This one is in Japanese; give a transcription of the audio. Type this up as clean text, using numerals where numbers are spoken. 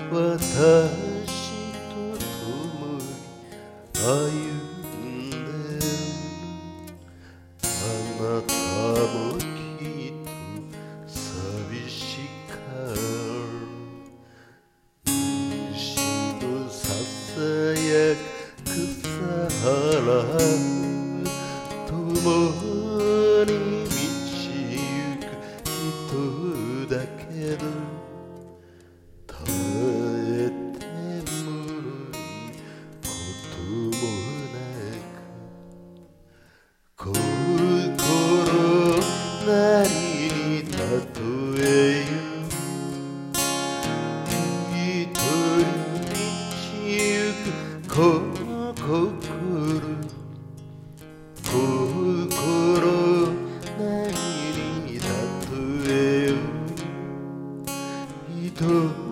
私と共に歩んでるあなたもきっと寂しかる西のささやく草原共に道行く人だけど耐えてもいいこともなく心なりに例えよ一人道行く心なりに例えよ一人